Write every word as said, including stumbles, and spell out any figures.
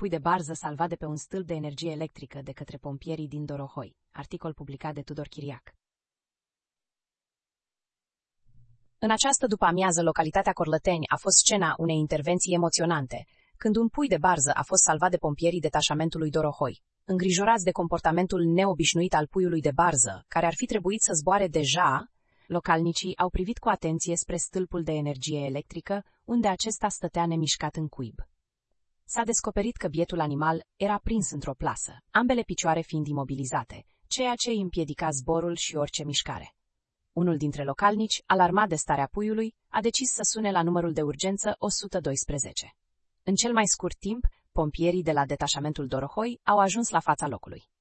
pui de barză salvat de pe un stâlp de energie electrică de către pompierii din Dorohoi. Articol publicat de Tudor Chiriac. În această după-amiază, localitatea Corlăteni a fost scena unei intervenții emoționante, când un pui de barză a fost salvat de pompierii detașamentului Dorohoi. Îngrijorați de comportamentul neobișnuit al puiului de barză, care ar fi trebuit să zboare deja, localnicii au privit cu atenție spre stâlpul de energie electrică, unde acesta stătea nemișcat în cuib. S-a descoperit că bietul animal era prins într-o plasă, ambele picioare fiind imobilizate, ceea ce îi împiedica zborul și orice mișcare. Unul dintre localnici, alarmat de starea puiului, a decis să sune la numărul de urgență o sută doisprezece. În cel mai scurt timp, pompierii de la detașamentul Dorohoi au ajuns la fața locului.